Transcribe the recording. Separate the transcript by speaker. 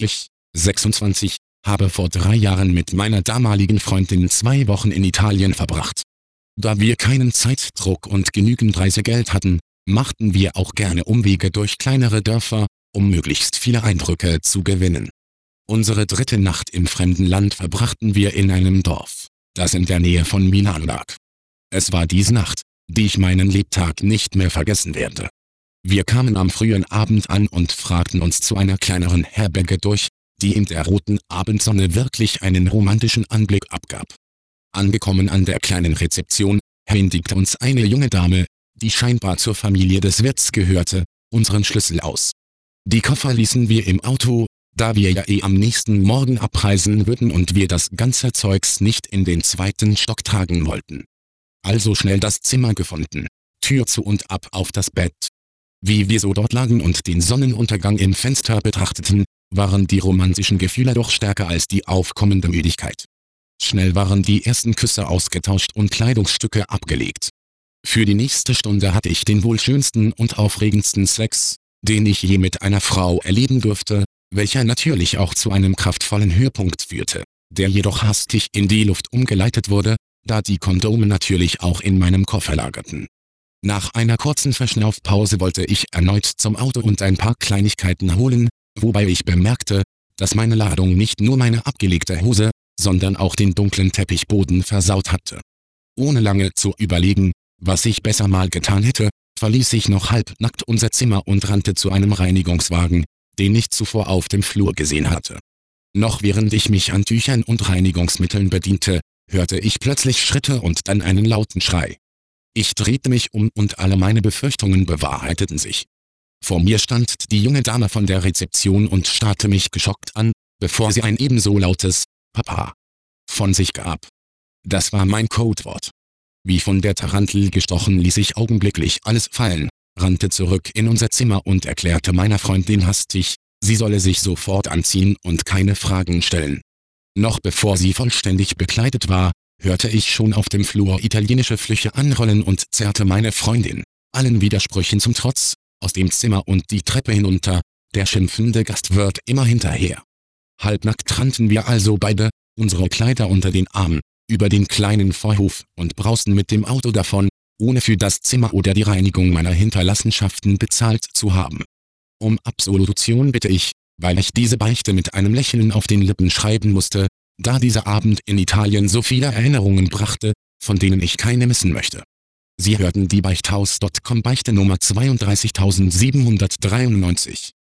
Speaker 1: Ich, 26, habe vor 3 Jahren mit meiner damaligen Freundin 2 Wochen in Italien verbracht. Da wir keinen Zeitdruck und genügend Reisegeld hatten, machten wir auch gerne Umwege durch kleinere Dörfer, um möglichst viele Eindrücke zu gewinnen. Unsere 3. Nacht im fremden Land verbrachten wir in einem Dorf, das in der Nähe von Milan lag. Es war diese Nacht, die ich meinen Lebtag nicht mehr vergessen werde. Wir kamen am frühen Abend an und fragten uns zu einer kleineren Herberge durch, die in der roten Abendsonne wirklich einen romantischen Anblick abgab. Angekommen an der kleinen Rezeption, händigte uns eine junge Dame, die scheinbar zur Familie des Wirts gehörte, unseren Schlüssel aus. Die Koffer ließen wir im Auto, da wir ja am nächsten Morgen abreisen würden und wir das ganze Zeugs nicht in den 2. Stock tragen wollten. Also schnell das Zimmer gefunden, Tür zu und ab auf das Bett. Wie wir so dort lagen und den Sonnenuntergang im Fenster betrachteten, waren die romantischen Gefühle doch stärker als die aufkommende Müdigkeit. Schnell waren die ersten Küsse ausgetauscht und Kleidungsstücke abgelegt. Für die nächste Stunde hatte ich den wohl schönsten und aufregendsten Sex, den ich je mit einer Frau erleben durfte, welcher natürlich auch zu einem kraftvollen Höhepunkt führte, der jedoch hastig in die Luft umgeleitet wurde, da die Kondome natürlich auch in meinem Koffer lagerten. Nach einer kurzen Verschnaufpause wollte ich erneut zum Auto und ein paar Kleinigkeiten holen, wobei ich bemerkte, dass meine Ladung nicht nur meine abgelegte Hose, sondern auch den dunklen Teppichboden versaut hatte. Ohne lange zu überlegen, was ich besser mal getan hätte, verließ ich noch halbnackt unser Zimmer und rannte zu einem Reinigungswagen, den ich zuvor auf dem Flur gesehen hatte. Noch während ich mich an Tüchern und Reinigungsmitteln bediente, hörte ich plötzlich Schritte und dann einen lauten Schrei. Ich drehte mich um und alle meine Befürchtungen bewahrheiteten sich. Vor mir stand die junge Dame von der Rezeption und starrte mich geschockt an, bevor sie ein ebenso lautes »Papa« von sich gab. Das war mein Codewort. Wie von der Tarantel gestochen ließ ich augenblicklich alles fallen, rannte zurück in unser Zimmer und erklärte meiner Freundin hastig, sie solle sich sofort anziehen und keine Fragen stellen. Noch bevor sie vollständig bekleidet war, hörte ich schon auf dem Flur italienische Flüche anrollen und zerrte meine Freundin, allen Widersprüchen zum Trotz, aus dem Zimmer und die Treppe hinunter, der schimpfende Gastwirt immer hinterher. Halbnackt rannten wir also beide, unsere Kleider unter den Armen, über den kleinen Vorhof und brausten mit dem Auto davon, ohne für das Zimmer oder die Reinigung meiner Hinterlassenschaften bezahlt zu haben. Um Absolution bitte ich, weil ich diese Beichte mit einem Lächeln auf den Lippen schreiben musste, da dieser Abend in Italien so viele Erinnerungen brachte, von denen ich keine missen möchte. Sie hörten die Beichthaus.com Beichte Nummer 32793.